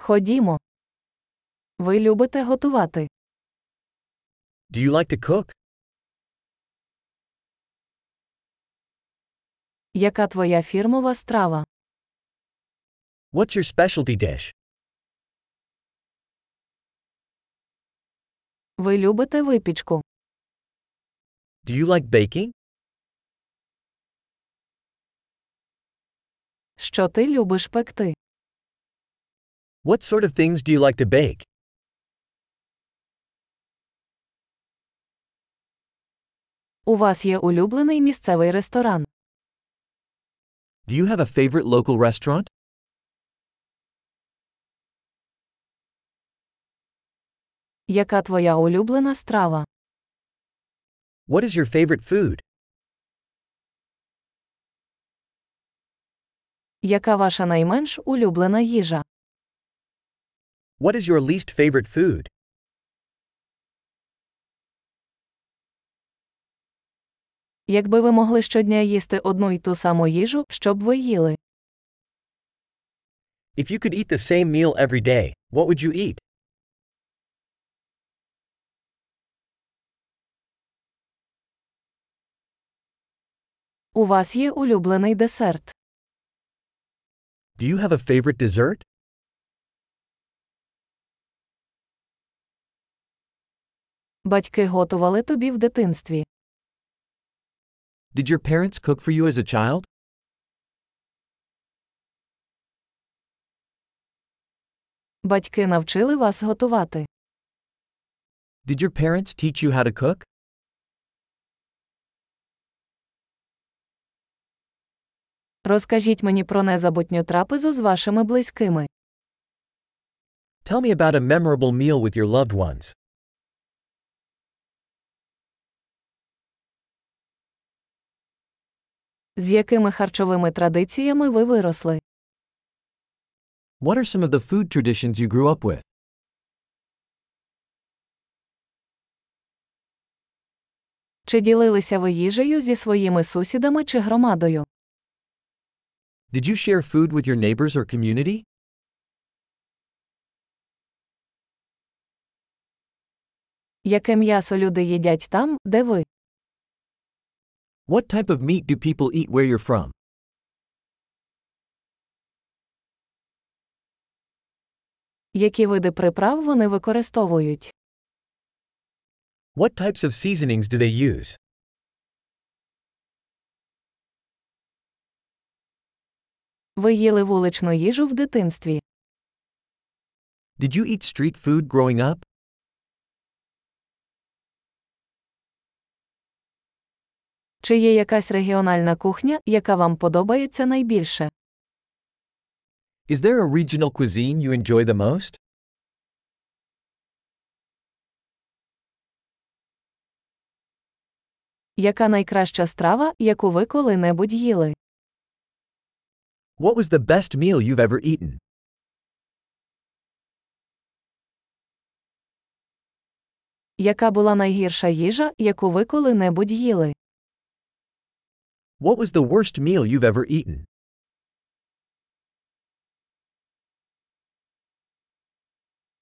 Ходімо. Ви любите готувати? Do you like to cook? Яка твоя фірмова страва? What's your specialty dish? Ви любите випічку? Do you like baking? Що ти любиш пекти? What sort of things do you like to bake? У вас є улюблений місцевий ресторан? Do you have a favorite local restaurant? Яка твоя улюблена страва? What is your favorite food? Яка ваша найменш улюблена їжа? What is your least favorite food? Якби ви могли щодня їсти одну й ту саму їжу, що б ви їли? If you could eat the same meal every day, what would you eat? У вас є улюблений десерт? Do you have a favorite dessert? Батьки готували тобі в дитинстві? Did your parents cook for you as a child? Батьки навчили вас готувати? Did your parents teach you how to cook? Розкажіть мені про незабутню трапезу з вашими близькими. Tell me about a memorable meal with your loved ones. З якими харчовими традиціями ви виросли? What are some of the food traditions you grew up with? Чи ділилися ви їжею зі своїми сусідами чи громадою? Did you share food with your neighbors or community? Яке м'ясо люди їдять там, де ви? What type of meat do people eat where you're from? Які види приправ вони використовують? What types of seasonings do they use? Ви їли вуличну їжу в дитинстві? Did you eat street food growing up? Чи є якась регіональна кухня, яка вам подобається найбільше? Is there a regional cuisine you enjoy the most? Яка найкраща страва, яку ви коли-небудь їли? What was the best meal you've ever eaten? Яка була найгірша їжа, яку ви коли-небудь їли? What was the worst meal you've ever eaten?